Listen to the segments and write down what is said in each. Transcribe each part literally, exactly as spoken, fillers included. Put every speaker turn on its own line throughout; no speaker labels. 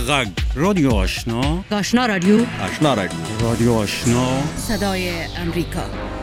غږ رادیو آشنا
آشنا رادیو
آشنا رادیو
رادیو آشنا
صدای امریکا.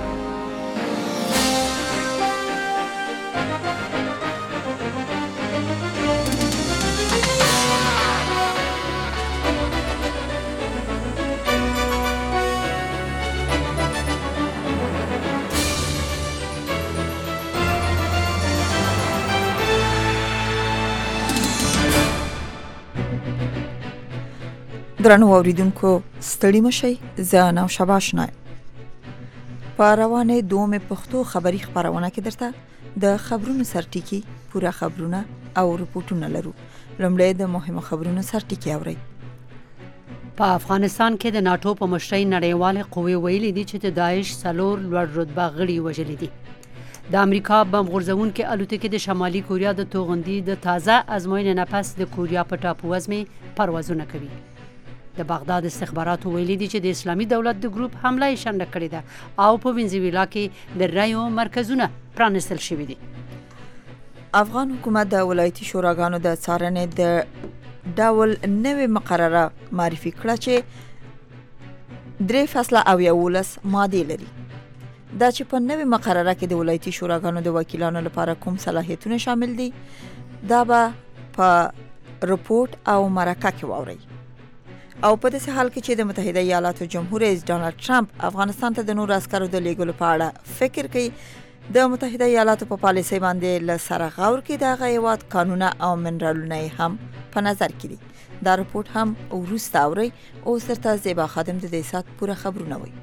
درنو اوریدونکو ستړي مشئ، زه نوشابه آشنا په روانه دوم پښتو خبری خبرونه کې درته د خبرونو سرټیکی پوره خبرونه او رپورټونه لرو. لومړی د مهمو خبرونو سرټیکی اورئ.
په افغانستان کې د ناتو په مشرۍ نړیواله قوې ویلي دي چې د داعش څلور لوړ رتبه غړي وژلي دي. د امریکا بم غورځونکو الوتکې د شمالي کوریا د توغندي د تازه ازموینې نه پس د کوریا په ټاپو وزمې پروازونه کوي. د بغداد استخباراتو ویلي دي چې د اسلامي دولت د ګروپ حمله یې شنډه کړې ده او په وینزویلا کې د رایو مرکزونه پرانستل شوي دي.
افغان حکومت د ولایتي شوراګانو د څارنې د ډول نوې مقرره معرفي کړه چې درې فاصله او یولس ماده لري. دا چې په نوې مقرره کې د ولایتي شوراګانو د وکیلانو لپاره کوم صلاحیتونه شامل دي، دا به په رپورټ او مرکه کې واوري. او په داسې حال کې چې د متحده ایالاتو جمهور رئیس ډانلډ ټرمپ افغانستان ته د نور عسکرو د لیږلو په اړه فکر کوي، د متحده ایالاتو په پالیسۍ باندې له سره غور کې د هغه هیواد قانونه او منرالونه هم په نظر کې دي. دا رپورټ هم وروسته اورئ. اوس درته زیبا خادم د دې ساعت پوره خبرونه وایي.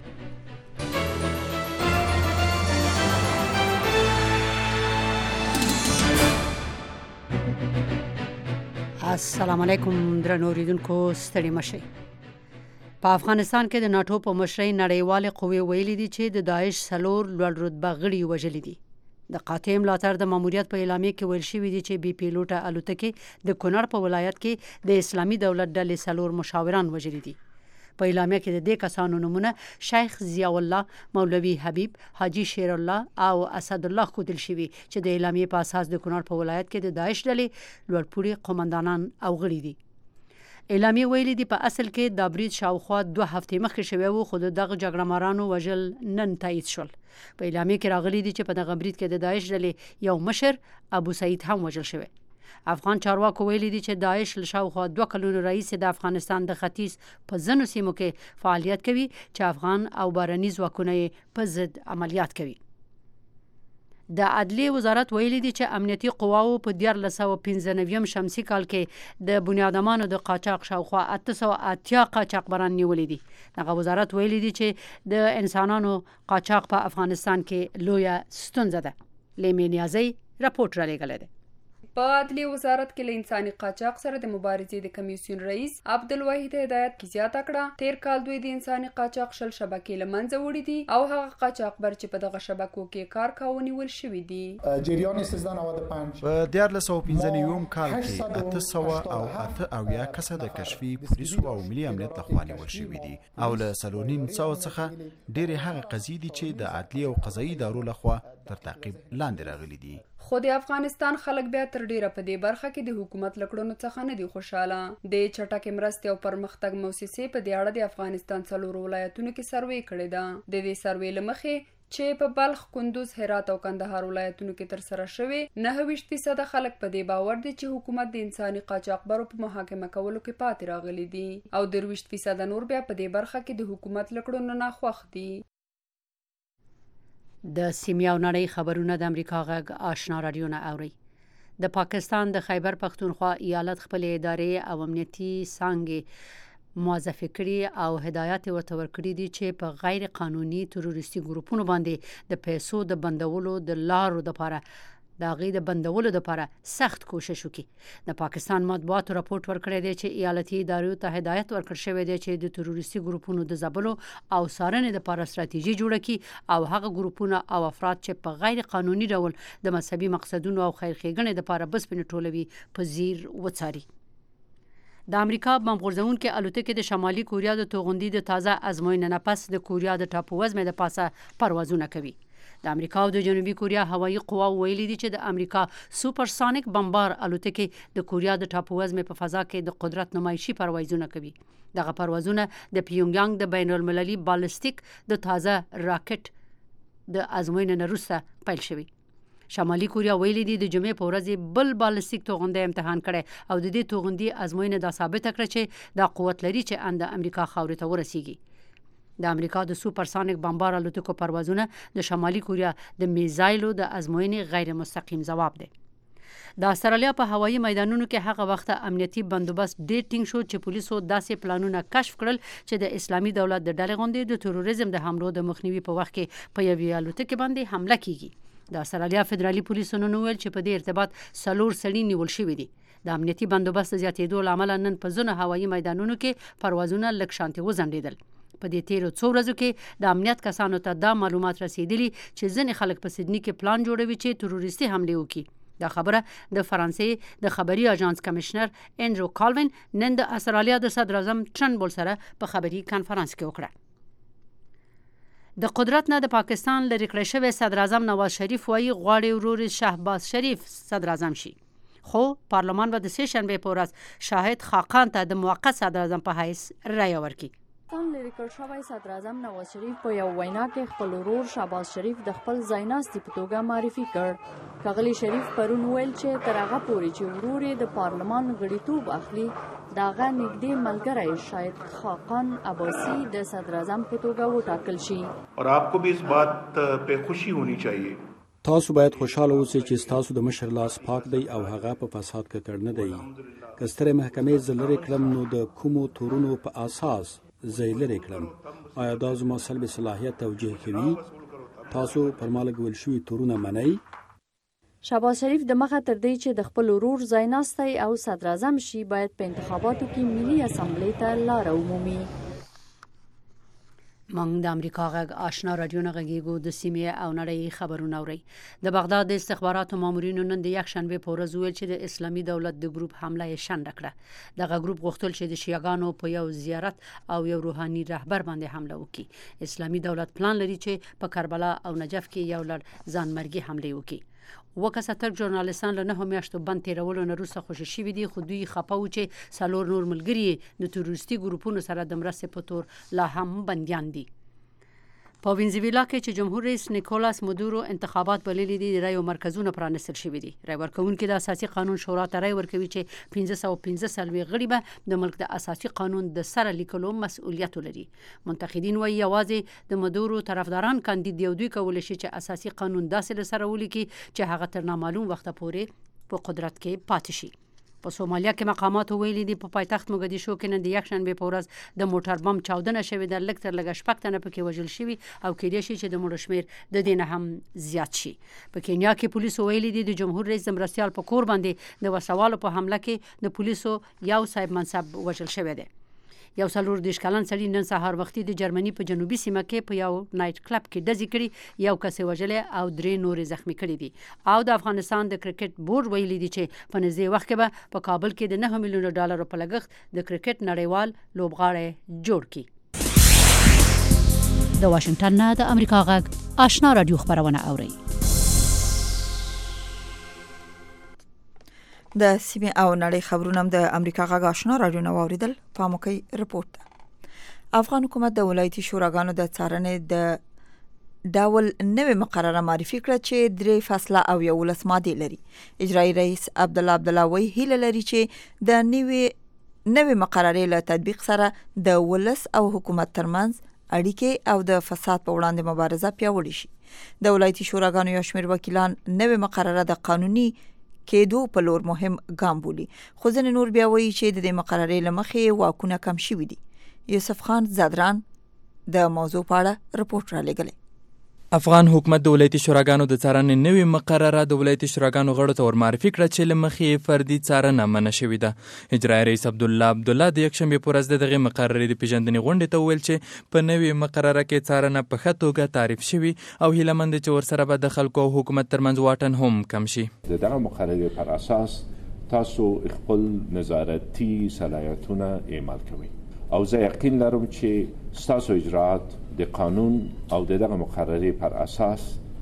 السلام علیکم درنو اوریدونکو ستړي مشئ. په افغانستان کې د ناتو په مشرۍ نړیواله قوې ویلي دي چې د داعش څلور لوړ رتبه غړي وژلي دي. د قاطع ملاتړ د ماموریت په اعلامیه کې ویل شوی دی چې بي پیلوټه الوتکې د کونړ په ولایت کې د اسلامي دولت ډلې څلور مشاوران وژلي دي. په اعلامیه کې د دې کسانو نومونه شیخ ضیاء الله، مولوي حبیب، حاجی شیر الله او اسد الله ښودل شوي چې د اعلامیه په اساس د کونړ په ولایت کې د داعش ډلې لوړپوړي قومندانان او غړي دي. اعلامیه ویلي دي په اصل کې دا برید شاوخوا دوه هفتې مخکې شوی و، خو دغه جګړه مارانو وژل نن تایید شول. په اعلامیه کې راغلي دي چې په دغه برید کې د داعش ډلې یو مشر ابو سعید هم وژل شوی. افغان چارواکو ویلي دي چې داعش له شاوخوا دوه کلونو راهیسې د افغانستان د ختیځ په ځینو سیمو کې فعالیت کوي چې افغان او بهرني ځواکونه یې په ضد عملیات کوي. د عدلیې وزارت ویلي دي چې امنیتي قواو په دیارلس سوه پنځه نوي شمسي کال کې د بنیادمانو د قاچاق شاوخوا اته سوه اتیا قاچاقبران نیولي دي. دغه وزارت ویلي دي چې د انسانانو قاچاق په افغانستان کې لویه ستونزه ده. لیمې نیازی رپورټ را لېږلی دی.
په عدلیې وزارت کې له انساني قاچاق سره د مبارزې د کمیسیون رئیس عبدالواحد هدایت کې زیاته کړه. تیر کال دوی د انساني قاچاق شل شبکې له منځه وړي دي او هغه قاچاقبر چې په دغه شبکو کې کار کاوه نیول شوي دي.
جریان سیزده نود و پنج
په دیارلس سوه پنځه نوي کال کې اته سوه او اته اویا کسه د کشفي پولیسو او ملي امنیت لخوا نیول شوي دي او له څلور نیم سوه څخه ډېرې هغه قضیې دي چې د عدلیې او قضایي ادارو لخوا تر تعقیب لاندې راغلي دي.
خو د افغانستان خلک بیا تر ډیره په دې برخه کې د حکومت لکړونو څخه نه دي خوشاله. د چټکې مرستې او پرمختګ موسسې په دې اړه د افغانستان څلورو ولایتونو کې سروې کړې ده. د دې سروې له مخې چې په بلخ، کندوز، هرات او کندهار ولایتونو کې تر سره شوې، نهه ویشت فیصده خلک په دې باور دي چې حکومت د انساني قاچاقبرو په محاکمه کولو کې پاتې راغلي دي او درویشت فیصده نور بیا په دې برخه کې د حکومت لکړونو نه خوښ دي.
د سیمې او نړۍ خبرونه د امریکا غږ آشنا رادیو نه اوري. د پاکستان د خیبر پختونخوا ایالت خپل ادارې او امنیتي څانګې موظفې کړي او هدایت ورته ورکړي دي چې په غیر قانوني تروریستي ګروپونو باندې د پیسو د بندولو د لارو لپاره د هغې د بندولو لپاره سخت کوشش وکړي. د پاکستان مطبوعاتو راپورټ ورکړی دی چې ایالتي ادارو ته هدایت ورکړل شوی دی چې د تروریستي ګروپونو د ځپلو او څارنې لپاره ستراتیژي جوړه کړي او هغه ګروپونه او افراد چې په غیر قانوني ډول د مذهبي مقصدونو او خیر ښېګڼې لپاره بسپنې ټولوي په ځیر وڅاري. د امریکا بم غورځونکو الوتکې د شمالي کوریا د توغندي د تازه ازموینې نه پس د کوریا د ټاپو وزمې د پاسه پروازونه کوي. د امریکا او د جنوبي کوریا هوایي قوا ویلي دي چې د امریکا سوپرسونیک بمبار الوتکې د کوریا د ټاپو وزمې په فضا کې د قدرت نمایشي پروازونه کوي. دغه پروازونه د پیونګیانګ د بین المللي بالستیک د تازه راکټ د ازموینې نه وروسته پیل شوی. شمالي کوریا ویلي دي د جمعې په ورځ بل بالستیک توغندی امتحان کړي او د دې توغندي ازموینه دا ثابت کړه چې دا قوت لري چې اند امریکا خاورې ته ورسیږي. د امریکا د سوپرسونیک بمبار الوتکو پروازونه د شمالي کوریا د میزایلو د ازموینې غیر مستقیم جواب دی. د استرالیا په هوایي میدانونو کې هغه وخت امنیتي بندوبست ډېر ټینګ شو چې پولیسو داسې پلانونه کشف کړل چې د اسلامي دولت د ډلې غونډې د تروریزم د حملو د مخنیوي په وخت کې په یوې الوتکې باندې حمله کیږي. د استرالیا فدرالي پولیسو نن ویل چې په دې ارتباط څلور سړي نیول شوي دي. د امنیتي بندوبست زیاتېدو له امله نن په ځینو هوایي میدانونو کې پروازونه لږ شانتې وځنډېدل. په دې تیرو څو ورځو کې د امنیت کسانو ته دا معلومات رسیدلي چې ځینې خلک په سیدني کې پلان جوړوي چې تروریستي حمله وکړي. دا خبره د فرانسې د خبري اژانس کمشنر انډرو کالوین نن د استرالیا د صدر اعظم ټرنبول سره په خبري کانفرنس کې وکړه. د قدرت نه د پاکستان لري کړی شوی صدر اعظم نواز شریف وايي غواړي ورور شهباز شریف صدر اعظم شي. خو پارلمان به د سه شنبه په ورځ شاهد خاقان ته د موقت صدر اعظم په حیث رایه ورکړي.
پاکستان لري کړ شوی صدر اعظم نواز شریف په یو وینا کې خپل ورور شهباز شریف د خپل ځایناستي په توګه معرفي کړ. ښاغلي شریف پرون ویل چې تر هغه پورې چې ورور یې د پارلمان غړیتوب اخلي د هغه نږدې ملګری شاهد خاقان عباسي د صدر اعظم په توګه وټاکل شي.
اور آپ کو بھی اس بات پہ خوشی ہونی چاہیے.
تاسو باید خوشاله اوسئ چې تاسو د مشر لاس پاک دی او هغه په فساد کې کړ نه دی. که ستره محکمې زلری کړم نو د کومو تورونو په اساس زیلری کړم. آیا دا زما سلب صلاحیت توجیه کوي؟ تاسو پر مال ګول شوی تورونه منئ؟
شهباز شریف د مخه تر دې چې د خپل ورور ځایناستی او صدر اعظم شي باید په انتخاباتو کې ملي اسمبلی ته لار ومومي.
موږ د امریکا غږ آشنا رادیو نه غږیږو د سیمې او نړۍ خبرونه اوري. د بغداد د استخباراتو مامورینو نن د یک شنبه په ورځ ویل چې د اسلامي دولت د ګروپ حمله یې شنډه کړه. دغه ګروپ غوښتل چې د شیعاګانو په یو زیارت او یو روحاني رهبر باندې حمله وکړي. اسلامي دولت پلان لري چې په کربلا او نجف کې یو لړ ځانمرګي حمله وکړي. وکه ترک ژورنالیستان له نه میاشتو بند تیرولو نه وروسته خوشی شوي دي، خو دوی خپه و چې څلور نور ملګري د تروریستي ګروپونو سره د مرستې په تور لا هم بندیان دي. په وینزویلا کې چې جمهور رئیس نیکولاس مادورو انتخابات بللي دي، رایو مرکزونه پرانستل شوي دي. رای ورکوونکي د اساسي قانون شورا ته رای ورکوي چې پنځه سوه پنځه څلوېښت غړي به د ملک د اساسي قانون د سره لیکلو مسؤلیت لري. منتقدین وايي یوازې د مادورو طرفداران کاندید یو دوی کولی شي چې اساسي قانون داسې سره ولیکي چې هغه تر نامعلوم وخت پورې په قدرت کې پاتې شي. په سومالیا کې مقامات ویلي دي په پایتخت موګدیشو کې نن د یک شنبه په ورځ د موټر بم چاودنه شوې ده. لږ تر لږه شپږ تنه پکې وژل شوي او کېدای شي چې د مړو شمېر د دې نه هم زیات شي. په کینیا کې پولیسو ویلي دي د جمهور رئیس د مرستیال په کور باندې د وسوالو په حمله کې د پولیسو یو صاحب منصب وژل شوی دی. یو څلور دېرش کلن سړي نن سهار وختي د جرمني په جنوبي سیمه کې په یو نایټ کلب کې ډزې کړي، یو کس وژلی او درې نورې زخمی کړي دي. او د افغانستان د کرکټ بورډ ویلي دي چې په نږدې وخت کې به په کابل کې د نه میلیونو ډالرو په لګښت د کرکټ نړیوال لوبغاړی جوړ کړي. د واشنگټن نه د امریکا غږ آشنا رادیو خبرونه اوري.
د سیمې او نړۍ خبرونه د امریکا غږ آشنا رادیو نه واوریدل. پاموکي رپورت. افغان حکومت د ولایتي شوراګانو د څارنې د ډول نوې مقرره معرفي کړه چې درې فاصله او یولس ماده لري. اجرایي رئیس عبد الله عبد الله وی هیله لري چې د نوې نوې مقررې له تطبیق سره د ولس او حکومت ترمنځ اړیکې او د فساد په وړاندې مبارزه پیاوړې شي. د ولایتي شوراګانو یو شمېر وکیلان نوې مقرره د قانوني کېدو په لور مهم ګام بولي، خو ځینې نور بیا وایي چې د دې مقررې له مخې واکونه کم شوي دي. یوسف خان زادران د موضوع په اړه رپورټ را لېږلی.
افغان حکومت د ولایتي شوراګانو د څارنې نوې مقرره د ولایتي شوراګانو غړو ته ورمعرفي کړه چې له مخې فردي څارنه منع شوې ده. اجرایي رئیس عبدالله عبدالله د یکشنبې په ورځ د دغې مقررې د پیژندنې غونډې ته وویل چې په نوې مقرره کې څارنه په ښه توګه تعریف شوي او هیله مند چې ورسره به د خلکو او حکومت ترمنځ واټن هم کم شي.
د دغه مقررې پر اساس تاسو خپل نظارتي صلاحیتونه اعمال کوئ او زه یقین لرم چې ستاسو اجرات د قانون او دغه مقررې پر اساس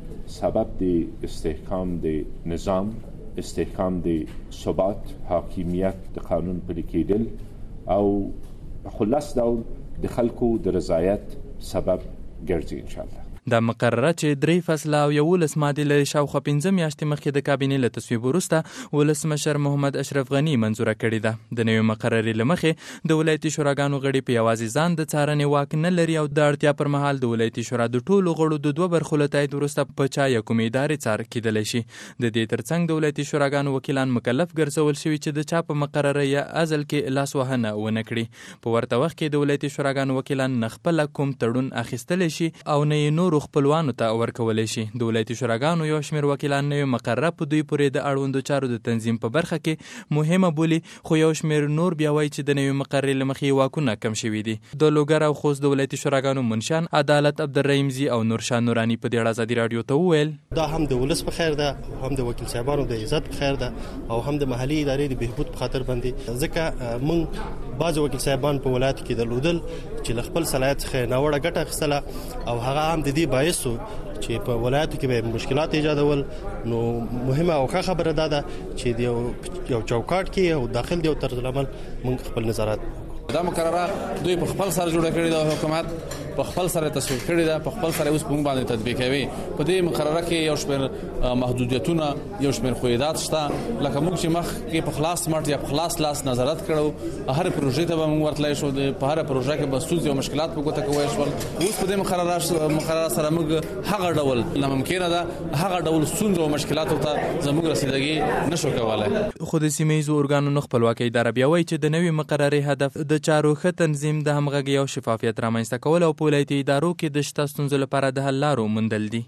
سبب د استحکام د نظام، استحکام د ثبات، حاکمیت د قانون پلي کېدل او په خلاص ډول د خلکو د رضایت سبب ګرځي انشاءالله.
دا مقرره چې درې فصله او یولس مادې لري شاوخوا پنځه میاشتې مخکې د کابینې له تصویب وروسته ولسمشر محمد اشرف غني منظوره کړې ده. د نوې مقررې له مخې د ولایتي شوراګانو غړي په یوازې ځان د څارنې واک نه لري او د اړتیا پر مهال د ولایتي شورا د ټولو غړو د دوه برخو له تایید وروسته په چا یا کومې ادارې څار کېدلی شي. د دې ترڅنګ د ولایتي شوراګانو وکیلان مکلف ګرځول شوي چې د چا په مقرره یا ازل کې لاسوهنه ونه کړي. په ورته وخت کې د ولایتي شوراګانو وکیلان نه خپله کوم تړون اخیستلی شي او نه یې نورو خپلوانو ته ورکولی شي. د ولایتي شوراګانو یو شمېر وکیلان نوې مقرره په دوی پورې د اړوندو چارو د تنظیم په برخه کې مهمه بولي، خو یو شمېر نور بیا وایي چې د نوې مقررې له مخې واکونه کم شوي دي. د لوګر او خوست د ولایتي شوراګانو منشیان عدالت عبدالرحیمزي او نورشاه نوراني په دې اړه ازادي راډیو ته وویل
دا هم د ولس په خیر ده، هم د وکیل صاحبانو د عزت په خیر ده او هم د محلي ادارې د بهبود په خاطر باندې، ځکه موږ بعض وکیل صاحبان په ولایت کې درلودل چې له خپل صلاحیت څخه ناوړه ګټه اخیستله او هغه هم د دې باعث چې په ولایت کې به مشکلات ایجادول. نو مهمه او ښه خبره ده ده چې د یو چوکاټ کې او داخل دی او طرز العمل موږ خپل نظارت
دا مقرره دوی په خپل سره جوړه کړې ده، حکومت په خپل سره تصویب کړې ده، په خپل سره اوس په موږ باندې تطبیق کوي. په دې مقرره کې یو شمېر محدودیتونه، یو شمېر خویدات شته، لکه موږ چې مخ کې په خلاص مټ یا په خلاص لاس نظارت کړو، هر پروژې ته به موږ ورتلای شو، په هر پروژه کې به ستونزې او مشکلات په ګوته کوی شول. اوس په دې مقرره مقرره سره موږ هغه ډول ناممکنه ده، هغه ډول ستونزې او مشکلات ته زموږ رسیدګي نشو کولای.
خو د سیمه ییزو ارګانونو خپلواکي اداره بیا وایي چې د نوې مقررې هدف د چارو ښه تنظیم، د همغږۍ او شفافیت رامنځته کول او په ولایتي ادارو کې د شته ستونزو لپاره د حل لارو موندل دي.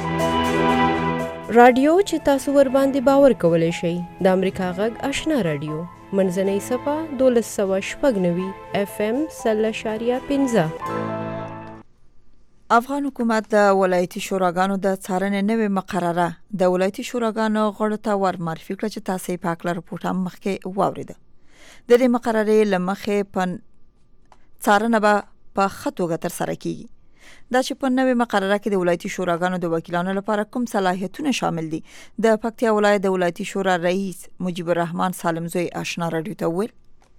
رادیو چې تاسو ور باندې باور کولی شئ د امریکا غږ آشنا رادیو منځنۍ صفه دولس سوه شپږ نوي اف ام سل اشاریه پنځه.
افغان حکومت د ولایتي شوراګانو د څارنې نوې مقرره د ولایتي شوراګانو غړو ته ور معرفي کړه چې تاسو یې په هکله رپورټ هم مخکې واورېده. د دې مقررې له مخې په څارنه به په ښه توګه ترسره کیږي. دا چې په نوې مقرره کې د ولایتي شوراګانو د وکیلانو لپاره کوم صلاحیتونه شامل دي، د پکتیا ولایت د ولایتي شورا رئیس مجیب الرحمن سالمزوی آشنا راډیو ته وویل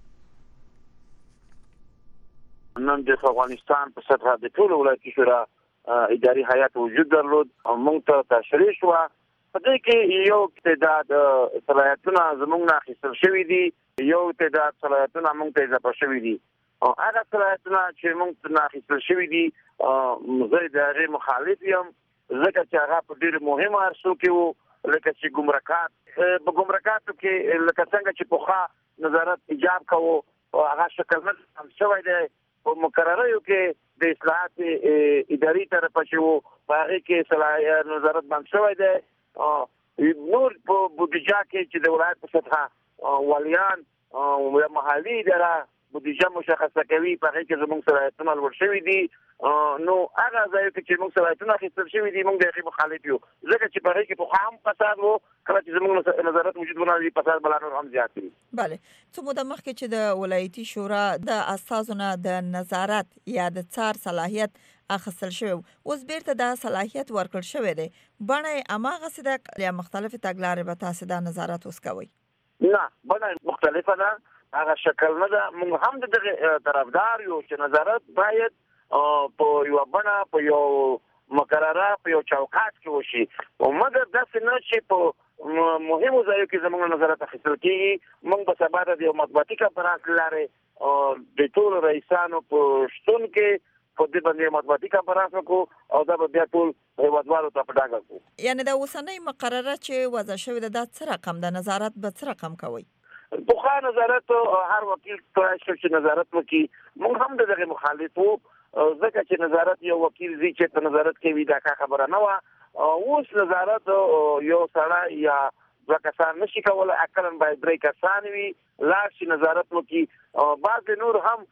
نن د افغانستان په سطح د ټول ولایتي شورا اداري هیئت وجود درلود او موږ ته تشریح شو. په دې کې یو تعداد صلاحیتونه زموږ نه اخیستل شوي دي، یو تعداد صلاحیتونه موږ ته اضافه شوي دي. او هغه صلاحیتونه چې موږ ته نه اخیستل شوي دي زه د هغې مخالف یم، ځکه چې هغه په ډېرو مهمو عرصو کې وو، لکه چې ګمرکات. په ګمرکاتو کې لکه څنګه چې پخوا نظارت ایجاب کوو هغه شکل نه هم شوی دی. په مقررو کې د اصلاحات اداري طرفه چې وو په هغې کې صلاحیت نظارت بند شوی دی. نور په بودیجه کې چې د ولایت په سطحه والیان یا محلي اداره بودیجه مشخصه کوي، په هغې کې زموږ صلاحیتونه لوړ شوي دي. نو هغه ځایو کې چې موږ صلاحیتونه اخیستل شوي دي موږ د هغې مخالف یو، ځکه چې په هغې کې پخوا هم فساد و، کله چې زموږ نظارت وجود ونه لري فساد بلا نور هم زیات وي.
بله، څو موده مخکې چې د ولایتي شورا د استازو نه د نظارت یا د څار صلاحیت اخیستل شوی، اوس بیرته دا صلاحیت ورکړل شوی دی. بڼه یې هماغسې ده یا مختلفې تګلارې به تاسې دا نظارت اوس کوئ؟
نه، بڼه مختلفه ده، هغه شکل نه ده. موږ هم د دغه طرفدار یو چې نظارت باید په یوه بڼه، په یو مقرره، په یو چوکاټ کې وشي، مګر داسې نه چې په مهمو ځایو کې زموږ نظارت اخیستل کېږي. موږ به سبا ته د یو مطبوعاتي کنفرانس له لارې د ټولو رئیسانو په شتون کې په دې باندې مطبوعاتي کنفرانس وکړو او دا به بیا ټول هیوادوالو ته په ډاګه کړو.
یعنې د اوسنۍ مقرره چې وضع شوې ده دا څه رقم ده؟ نظارت به څه رقم کوئ؟
پخوا نظارت هر وکیل کولی شو چې نظارت وکړي، موږ هم د دغې مخالف وو، ځکه چې نظارت یو وکیل ځي چې په نظارت کوي دا ښه خبره نه وه. اوس نظارت یو سړی یا دوه کسان نشي کولای، اقلا باید درې کسان وي، لاړ شي نظارت وکړي. بعض نور هم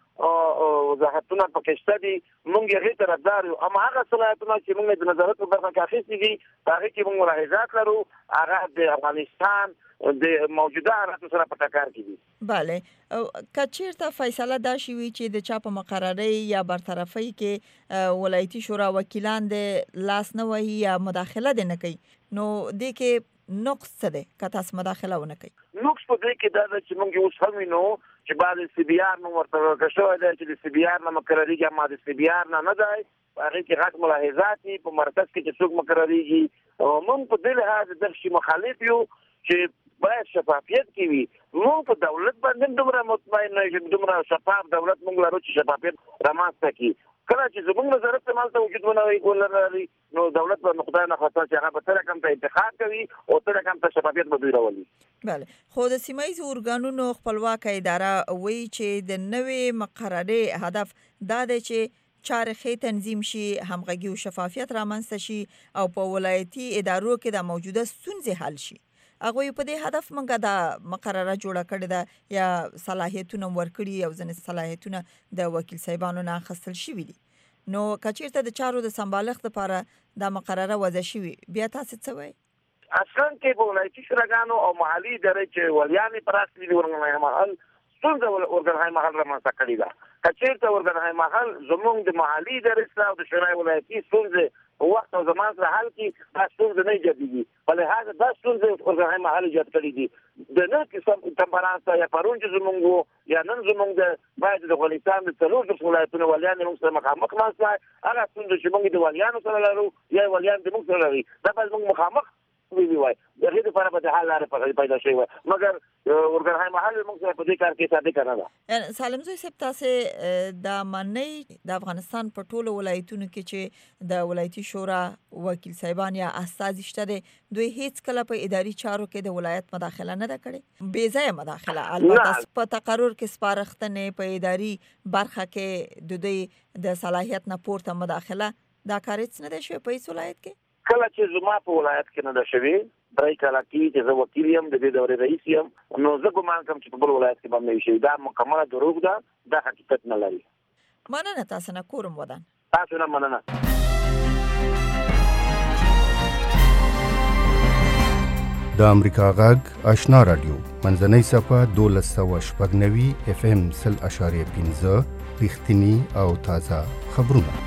وضاحتونه پکې شته دي، موږ هغې طرفدار یو. اما هغه صلاحیتونه چې موږ د نظارت په برخه کې اخیستي دي په هغې کې موږ ملاحظات لرو، هغه د افغانستان د موجوده حالاتو سره په ټکر کې دي.
بله، که چیرته فیصله دا شي وي چې د چا په مقررۍ یا برطرفۍ کې ولایتي شورا وکیلان د لاس نه وهي یا مداخله دې نه کوي، نو دې کې نقص څه دی که تاسو مداخله ونه کوي؟
نقص په دې کې دا ده چې موږ اوس هم وینو چې بعد سی بي آر نوم ورته ورکړل شوی دی چې د سی بي آر نه مقرریږي، اما د سی بي آر نه نه دی. په هغې کې غټ ملاحظات دي په مرکز کې چې څوک مقرریږي. موږ په دې لحاظ دغه شي مخالف یو چې باید شفافیت کې وي. موږ په دولت باندې دومره مطمئن نه یو، دومره شفاف دولت موږ لرو چې شفافیت رامنځته کړي. کله چې زموږ نظارت ته مالته وجود ونه لري، نو دولت به خدای نه خواستل چې هغه به څه رقم ته انتخاب کوي او څه رقم ته شفافیت به دوی راولي.
بله، خو د سیمه ییزو ارګانونو خپلواکه اداره وایي چې د نوې مقررې هدف دا دی چې چارې ښې تنظیم شي، همغږي او شفافیت رامنځته شي او په ولایتي ادارو کې د موجوده ستونزې حل شي. هغوی په دې هدف موږ دا مقرره جوړه کړې ده یا صلاحیتونه ورکړي او ځینې صلاحیتونه د وکیل صاحبانو نه اخیستل شوي دي. نو که چیرته د چارو د سمبالښت لپاره دا مقرره وضع شوي، بیا تاسو څه وایي؟
اصلا کې په ولایتي شوراګانو او محلي ادارې چې ولیانې پراخ دي ورغلای محل ستونزه ورغلای محل رامنځته کړې ده. که چیرته ورغلای محل زموږ د محلي ادارې سره او د شورای ولایتي ستونزې په وخت او زمان سره حل کړي، دا ستونزې نه ایجادېږي. په لحاظ دا ستونزې ورغلای محل ایجاد کړي دي. د نن قسم کنفرانس یا پرون چې زموږ وو یا نن زموږ د باید د افغانستان د څلور دېرش ولایتونو ولیان موږ سره مخامخ ناست وای، هغه ستونزې چې موږ د ولیانو سره لرو یا ولیان د موږ سره لري، دا باید موږ مخامخ وي وای. د هغې دپاره به د حل لارې پیدا شوې وای، مګر ورګرهای محل موږ سره په دې کار کې صادقه نه ده.
سالم زوی صاحب، تاسې دا منئ د افغانستان په ټولو ولایتونو کې چې د ولایتي شورا وکیل صاحبان یا استازي شته دي، دوی هیڅ کله په اداري چارو کې د ولایت مداخله نه ده کړې؟ بې ځایه مداخله، البته په تقرر کې سپارښتنې، په اداري برخه کې د دوی د صلاحیت نه پورته مداخله، دا کار هیڅ نه دی شوی په هیڅ ولایت کې؟
کله چې زما په ولایت کې نه ده شوې، درې کاله کې چې زه وکیل یم، د دې دورې رئیس یم، نو زه ګمان کوم چې په بل ولایت کې به هم نه وي شوي. دا مکمله دروغ ده، دا حقیقت نه لري.
مننه تاسو نه، کورم ودان.
تاسو نه مننه.
د امریکا غږ آشنا رادیو منځنۍ صفحه دولس سوه شپږ نوي اف ام سل اشاریه پنځه، رښتیني او تازه خبرونه.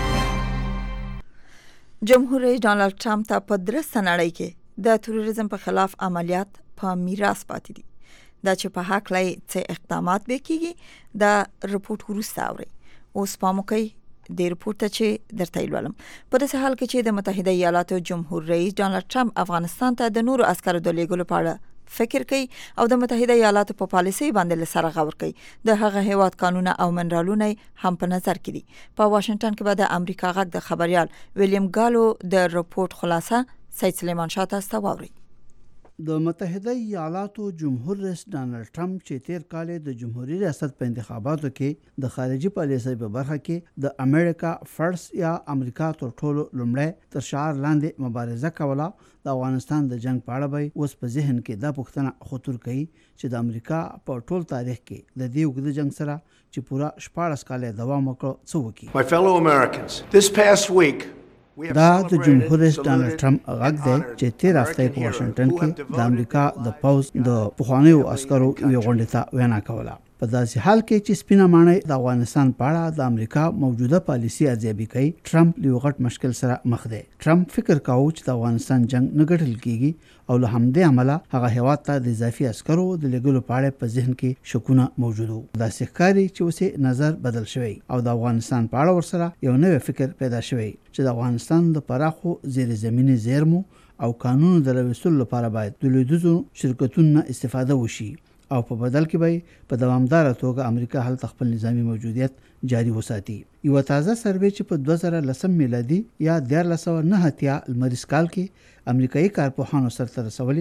جمهور رئیس ډانلډ ټرمپ ته په درسته نړۍ کې د تروریزم په خلاف عملیات په میراث پاتې دي. دا چې په هکله څه اقدامات به کیږي دا رپورټ وروسته اورئ. اوس پام وکړئ د رپورټ ته چې درته یې لولم. په داسې حال کې چې د متحده ایالاتو جمهور رئیس ډانلډ ټرمپ افغانستان ته د نورو عسکرو د لېږلو په اړه فکر کوي او د متحده ایالاتو په پالیسۍ باندې له سره غور کوي. د هغه هیواد قانونه او منرالونه هم په نظر کې دي. په واشنگټن کې به د امریکا غږ د خبريال ویلیام ګالو د رپورټ خلاصه سید سلیمان شاه تاسو واوري.
د متحده ایالاتو جمهور رئیس ډانلډ ټرمپ چې تیر کال د جمهوریت ریاست په انتخاباتو کې د خارجي پالیسۍ په برخه کې د امریکا فرست یا امریکا تر ټولو لومړی تر شعار لاندې مبارزه کوله، د افغانستان د جنگ په اړه به اوس په ذهن کې دا پوښتنه خطر کوي چې د امریکا په ټول تاریخ کې د دې اوږده جنگ سره چې پوره شپاړس کاله دوام وکړ څه وکړي.
My fellow Americans, this past week
دا د جمهور رئیس ډانلډ ټرمپ غږ دی چې تیر هفته په واشنگټن کې د امریکا د پوز د پخوانیو عسکرو یو غونډه ته وینا کوله. په داسې حال کې چې سپینه ماڼۍ د افغانستان په اړه د امریکا موجوده پالیسي ارزیابي کوي، ټرمپ له غټ مشکل سره مخ دی. ټرمپ فکر کاوه چې د افغانستان جنگ نه ګټل کیږي او له همدې عمله هغه هیواد ته د اضافي عسکرو د لګولو په اړه په ذهن کې شکونه موجود وو. دا ښکاري چې اوس نظر بدل شوی او د افغانستان په اړه ورسره یو نوې فکر پیدا شوی چې د افغانستان د پراخو زیر زمینی زیرمو او قانونو د راوستلو لپاره باید د لویدیځو شرکتونو استفاده وشي او په بدل کې به په دوامدار توګه امریکا هلته خپل نظامی موجودیت جاری وساتي. یو تازه سروې چې په دوه زره لسم میلادي یا دیارلس سوه نه اتیا لمریز کال کې امریکایي کارپوهانو سرته رسولې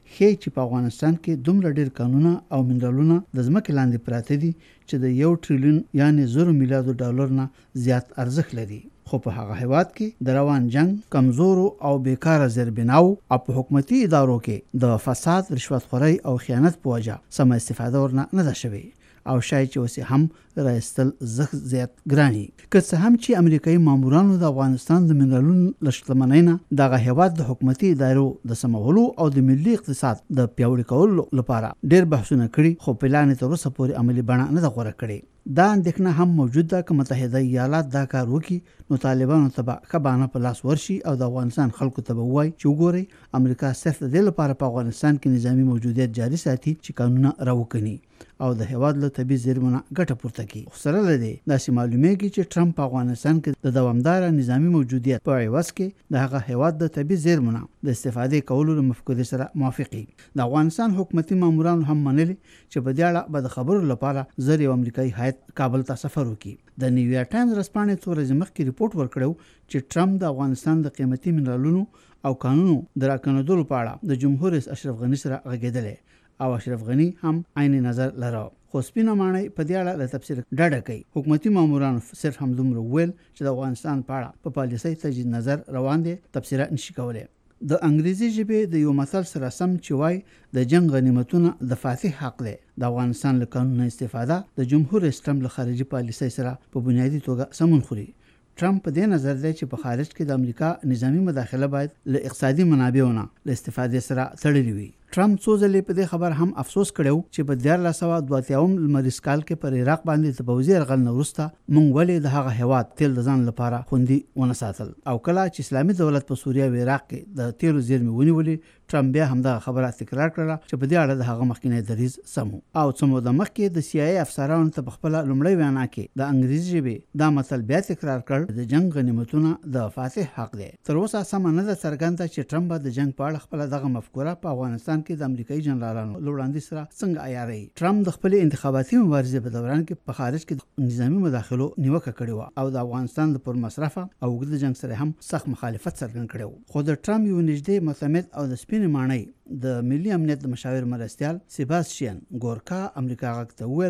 هي چې په افغانستان کې دومره ډیر قانونا او منرالونه د ځمکې لاندې پراته دي چې د یو ټریلیون یعنی زر میلیارډ ډالر نه زیات ارزښت لري. خو په هغه هیواد کې د روان جنگ، کمزورو او بیکاره زیربناو او په حکومتي ادارو کې د فساد، رشوت خورۍ او خیانت په وجه سم استفاده ورنه نه ده شوې او شاید چې اوس هم راستل زخ زیات ګرانی. که څه هم چې امریکایي مامورانو د افغانستان د منرالونو لشتمنۍ نه دغه هیواد د حکومتي ادارو د سمولو او د ملي اقتصاد د پیاوړي کولو لپاره ډیر بحثونه کړي، خو پلان تر اوسه پورې عملي بڼه نه ده غوره کړې. دا اندېښنه هم موجود ده که متحده ایالات دا کار وکړي نو طالبانو ته به ښه بهانه په لاس ورشي او د افغانستان خلکو ته به ووایي چې وګورئ امریکا صرف د دې لپاره په افغانستان کې نظامي موجودیت جاري ساتي چې قانونه راوکني او د هیواد له طبي زیرمونو ګټه پورته کړي. سره له دې داسې معلومیږي چې ټرمپ په افغانستان کې د دوامدار نظامي موجودیت په عوض کې د هغه هیواد د طبي زیرمونو د استفادې کولو له مفکورې سره موافقي. د افغانستان حکومتي مامورانو هم منلي چې په دې اړه به د خبرو لپاره زر یو امریکایي هیات کابل ته سفر وکړي. د نیویارک ټایمز رسپانې څو ورځې مخکې ریپورت ورکړو چې ټرمپ د افغانستان د قیمتي منرالونو او قانونو د راکنودلو په اړه د جمهور رئیس اشرف غني سره غږېدلی او اشرف غني هم عین نظر لره. خو سپینه ماڼۍ په دې اړه له تفسیر ډډه کوي. حکومتي مامورانو صرف هم دومره ویل چې د افغانستان په اړه په پالیسۍ تجدید نظر روان دي، تفسیره نشي کولی. د انګریزي ژبې د یو مثل سره سم چې وای د جنگ غنیمتونه د فاتح حق دی. د افغانستان له قانون استفاده د جمهور رئیس ټرمپ له خارجي پالیسۍ سره په بنیادي توګه سمون خوري. ټرمپ په دې نظر دی چې په خارج کې د امریکا نظامی مداخله باید له اقتصادي منابعو نه له استفادې سره تړلې وي. ټرمپ څو ځلې په دې خبر هم افسوس کړو چې په دیارلس سوه دوه اتیاوم لمریز کال کې پر عراق باندې د پوځي یرغل نه وروسته موږ ولې د هغه هیواد تیل د ځان لپاره خوندي ونه ساتل او کله چې اسلامي دولت په سوریه او عراق کې د تیلو زیرمې ونیولې ټرمپ بیا هم دا خبره تکرار کړه چې په دې اړه د هغه مخکینی دریځ سمو او څه موده مخکې د سی آی ای افسرانو ته په خپل لومړی وینا کې د انګریزي ژبې دا متل بیا تکرار کړ د جنگ غنیمتونه د فاتح حق دی. تر اوسه سم نه ده څرګنده چې ټرمپ د جنگ په اړه خپل دغه مفکوره په افغانستان کې د امریکایي جنرالانو لوړاندې سره څنګه عیاروي. ټرمپ د خپل انتخاباتي مبارزې په دوران کې په خارج کې نظامی مداخلو نیوکه کړې وه او د افغانستان د پرمصرفه او اوږده جنگ سره هم سخت مخالفت څرګند کړی و. خو د ټرمپ یو نږدې معتمد او د سپینې ماڼۍ د ملي امنیت د مشاور مرستیال سیباستیان ګورکا امریکا غږ ته وویل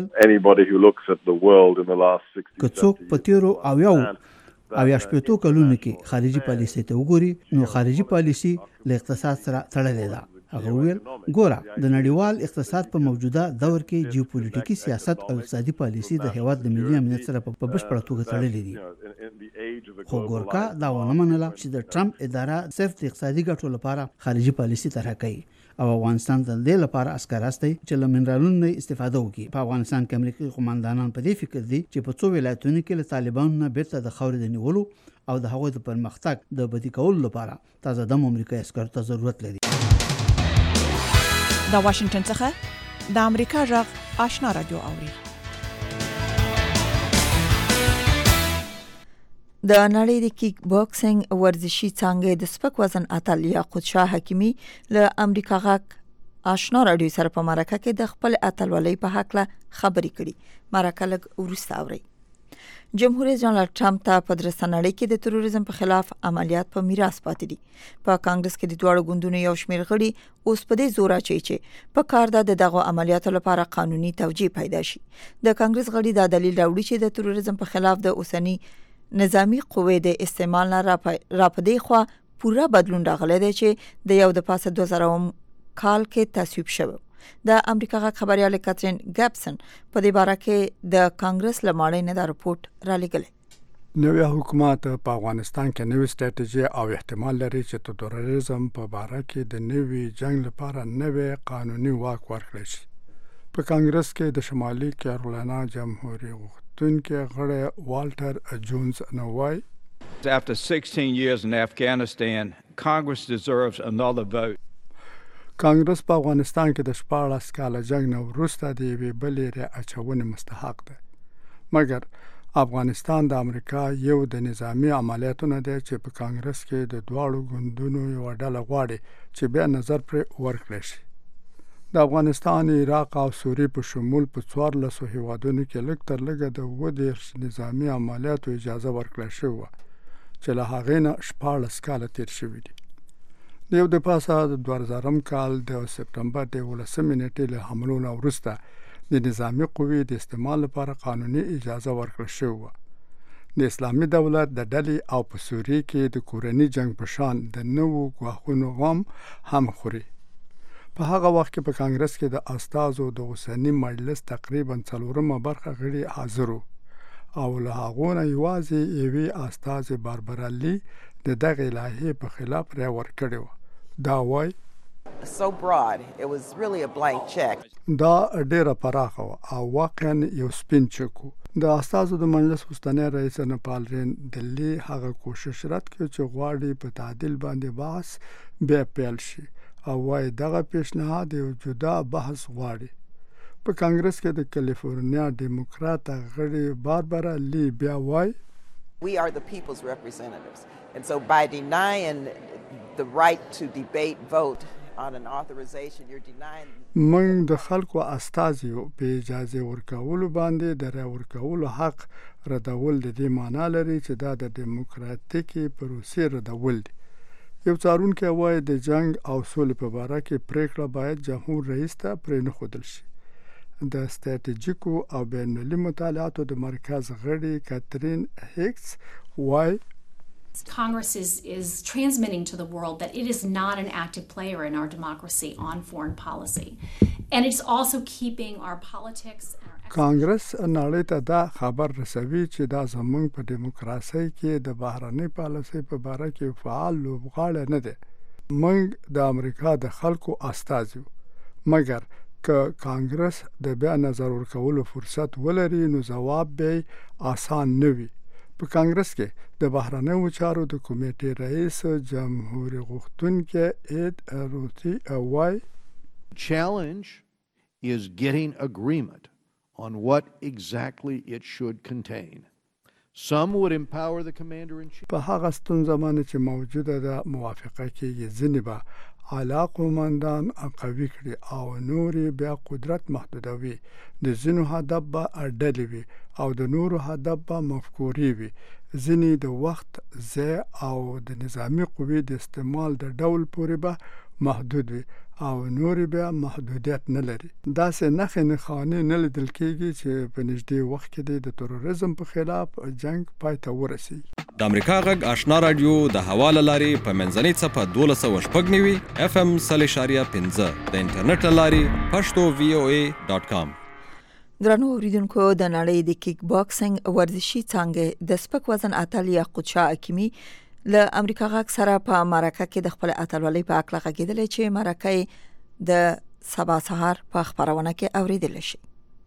که څوک په تیرو اویاو او یا شپېتو کلونو کې خارجي پالیسۍ ته وګوري نو خارجي پالیسي له اقتصاد سره تړلې ده. هغه وویل ګوره د نړیوال اقتصاد په موجوده دور کې جیوپولیټیکي سیاست او اقتصادي پالیسي د هیواد د ملي امنیت سره په بشپړه توګه تړلې دي. خو ګورکا دا ونه منله چې د ټرمپ اداره صرف د اقتصادي ګټو لپاره خارجي پالیسي طرح کوي او افغانستان ته د دې لپاره عسکر استي چې له منرالونو نه استفاده وکړي. په افغانستان کې امریکایي قوماندانان په دې فکر دي چې په څو ولایتونو کې له طالبانو نه بیرته د خاورې د نیولو او د هغوی د پرمختګ د بدی کولو لپاره تازه دم امریکایي عسکرو ته ضرورت لري.
د واشنگټن څخه د امریکا غږ آشنا رادیو اوري.
د نړۍ د کیک باکسینګ ورزشي څانګې د سپک وزن اتل یاقوت شاه حکیمی له امریکا غږ آشنا رادیو سره په مرکه کې د خپل اتلولۍ په حق له خبرې کړي. مرکه لږ وروسته اوري. جمهور رئیس ډانلډ ټرمپ ته په درسته نړۍ کې د تروریزم په خلاف عملیات په میراث پاتې دي. په کانګرس کې د دواړو ګوندونو یو شمېر غړي اوس په دې زور اچوي چې په کار ده د دغه عملیاتو لپاره قانوني توجیه پیدا شي. د کانګرس غړي دا دلیل راوړي چې د تروریزم په خلاف د اوسنی نظامی قوې د استعمال نه راپدې خوا پوره بدلون راغلی دی چې د یو د پاسه دوه زره کال کې تصویب شوی. د امریکا غږ خبريال کاترین ګابسن په دې باره کې د کانګرس لماړې نه دا رپورټ را لګلې.
نوې حکومت په افغانستان کې نوې ستراتیژي او احتمال لري چې د تروریزم په باره کې د نوې جنگ لپاره نوې قانوني واک ورکړي شي. په کانګرس کې د شمالي کیرولینا جمهوریت غوښتونکي غړی والټر جونز نوای
After sixteen years in Afghanistan, Congress deserves another vote.
کانګرس په افغانستان کې د شپاړس کاله جنگ نه وروسته د یوې بلې رااچونې مستحق دی. مګر افغانستان د امریکا یو د نظامی عملیاتو نه دی چې په کانګرس کې د دواړو ګوندونو یو ډله غواړي چې بیا نظر پر ورکړي شي. د افغانستان، عراق او سوریې په شمول په څوارلسو هیوادونو کې لږ تر لږه د اووه دېرش نظامی عملیاتو اجازه ورکړل شوې وه چې له هغې نه شپاړس کاله تېر شوي دي. د یو د پاسه د دوه هزار کال د سپتمبر د ولسمې نیټې له حملو نه وروسته د نظامی قوې د استعمال لپاره قانوني اجازه ورکړل شوې. د اسلامي دولت د ډلې او په سوریه کې د کورني جنگ په شان د نوو ګواښونو غم هم خوري. په هغه وخت کې په کانګرس کې د استازو د اوسني مجلس تقریبا څلورمه برخه غړي حاضر وو او له هغو نه یوازې یوې استازې باربرا لی د دغې لایحې په خلاف رایه ورکړې وه. دا وایي
so broad it was really a blank check.
دا ډیره پراخه او واقعا یو سپین چک و. د استازو د مجلس وروستنی رئیس نپال رین دلی هغه کوشش رد کړ چې غواړي په تعدیل باندې بحث بیا پیل شي او وايي دغه پیشنهاد یو جدا بحث غواړي. په کانګرس کې د کالیفورنیا ډیموکرات غړي باربرا لی بیا وايي
we are the people's representatives and so by denying the right to debate vote on an authorization you're denying
من د خلکو استازیو په اجازه ورکولو باندې د رای ورکولو حق ردول د دې معنی لري چې دا د دیموکراتیکي پروسې ردول دي. یو څارونکی وایي د جنگ او سولې په باره کې پریکړه باید جمهور رئیس ته پرې نه ښودل شي. د ستراتیژیکو او بین المللي مطالعاتو د مرکز غړي کاترین هیکس وایي
Congress is, is transmitting to the world that it is not an active player in our democracy on foreign policy. And it's also keeping our politics and our
کانګرس نړۍ ته دا خبر رسوي چې دا زموږ په دیموکراسي کې د بهرنۍ پالیسۍ په باره کې فعال لوبغاړی نه دی. موږ د امریکا د خلکو استازي یو، مګر که کانګرس د بیا نظر ورکولو فرصت ولري نو ځواب به آسان نه وي. په کانګرس کې د بهرنیو چارو د کمیټې رئیس جمهوریت غوښتونکی اید روتی وایي
challenge is getting agreement on what exactly it should contain. Some would empower the commander in chief.
په هغه ستونزه باندې چې موجوده ده موافقه کېږي. ځینې به اعلی قوماندان قوي کړي او نورې بیا قدرت محدودوي. د ځینو هدف به ډلې وي او د نورو هدف به مفکورې وي. ځینې د وخت ځای او د نظامی قوې د استعمال د ډول پورې به محدود وي او نورې بیا محدودیت نه لري. داسې نښې نښانې نه لیدل کېږي چې په نږدې وخت کې د تروریزم په خلاف جنگ پای ته ورسي.
د امریکا غږ آشنا رادیو د هوا له لارې په منځنۍ څپه دولس سوه شپږ نوي اف ام سل اشاریه پنځه د انټرنیټ له لارې پښتو وی او ای ډاټ کام.
درنو اوریدونکو د نړۍ د کیک باکسینګ ورزشي څانګې د سپک وزن اتل یعقوب شاه حکیمي له امریکا غږ سره په مرکه کې د خپل اتلولۍ په اړه غږېدل چې مرکه د سبا سهار په خبرونه کې اوریدل شي.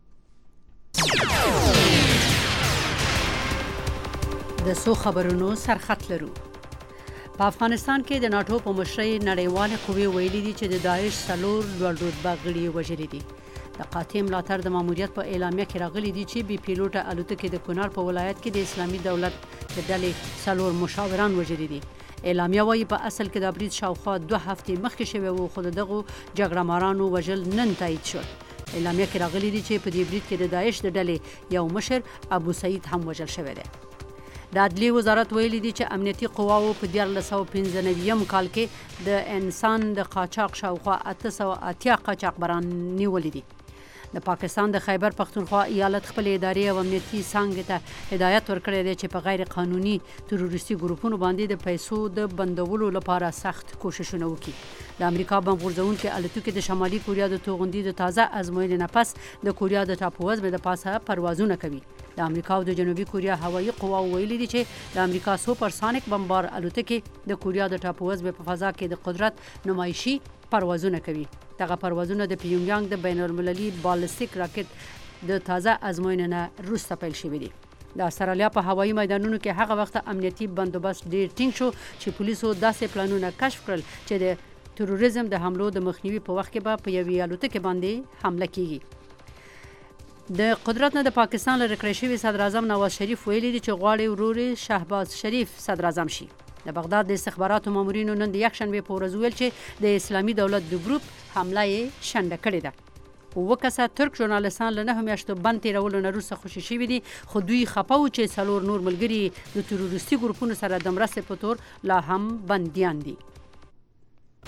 د سو خبرونو سرخط لرو. په افغانستان کې د ناتو په مشرۍ نړیوالې قوې ویلي دي چې د داعش څلور لوړ رتبه غړي وژلي دي. د قاتم ملاتړ د ماموریت په اعلامیه کې راغلي دي چې بي پیلوټه الوتکې د کونړ په ولایت کې د اسلامي دولت د ډلې څلور مشاوران وژلي دي. اعلامیه وايي په اصل کې د برید شاوخوا دوه هفتې مخکې شوی وو خو دغه جګړه مارانو وژل نن تایید شو. اعلامیه کې راغلي دي چې په دې برید کې د داعش د ډلې یو مشر ابو سعید هم وژل شوی دی. د عدلیې وزارت ویلي دي چې امنیتي قواو په دیارلس سوه پنځه نوي کال کې د انسان د قاچاق شاوخوا اته سوه اتیا قاچاقبران نیولي دي. د پاکستان د خیبر پختونخوا ایالت خپل اداري او امنیتي څانګې ته هدایت ورکړی دی چې په غیر قانوني تروریستي ګروپونو باندې د پیسو د بندولو لپاره سخت کوششونه وکړي. د امریکا بم غورځونکې الوتکې د شمالي کوریا د توغندي د تازه ازموینې نه پس د کوریا د ټاپو وزمې د پاسه پروازونه کوي. د امریکا او د جنوبي کوریا هوایي قواو ویلي دي چې د امریکا سوپرسانیک بمبار الوتکې د کوریا د ټاپو وزمې په فضا کې د قدرت نمایشي پروازونه کوي. دغه پروازونه د پیونګیانګ د بین المللي بالستیک راکټ د تازه ازموینې نه وروسته پیل شوي دي. د استرالیا په هوایي میدانونو کې هغه وخت امنیتي بندوبست ډیر ټینګ شو چې پولیسو داسې پلانونه کشف کړل چې د تروریزم د حملو د مخنیوي په وخت کې به په یوې الوتکې باندې حمله کیږي. د قدرت نه د پاکستان لرې کړی شوي صدر اعظم نواز شریف ویلي دي چې غواړي ورور شهباز شریف صدر اعظم شي. د بغداد د استخباراتو مامورینو نن د یکشنبې په ورځ ویل چې د اسلامي دولت د ګروپ حمله یې شنډه کړې ده. اووه کسه ترک ژورنالستان له نهو میاشتو بند تېرولو نه وروسته خوشي شوي دي خو دوی خفه وو چې څلور نور ملګري د تروریستي ګروپونو سره د مرستې په تور لا هم بندیان دي.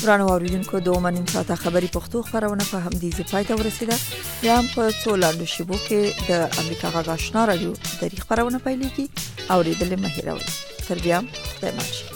ورانو اوریدونکو د اومن ساعته خبري پښتو خبرونه په همدې ځای ته ورسیده. بیا هم په څو لاندو شیبو کې د امریکا غږ آشنا رادیو د خبرونه پیلېږي. اوریدل مه هېروئ. تر بیا خدای مل شي.